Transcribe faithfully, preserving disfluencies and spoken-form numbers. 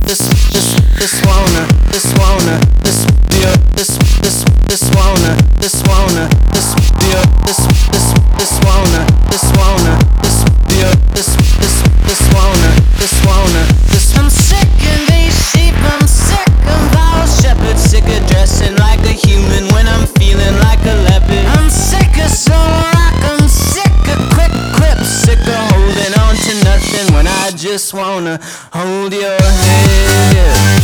this, this, this wanna, this wanna, this, yeah, this, this, this wanna, this wanna, this, yeah, this, this, this wanna, this wanna, this, yeah, this, this, this wanna, this wanna, this. I'm sick of these sheep, I'm sick of all shepherds, sick of dressing like a human when I'm feeling like a leopard. I'm sick of soul rock, I'm sick of quick clips, sick of holding on to nothing when I just wanna hold your hips.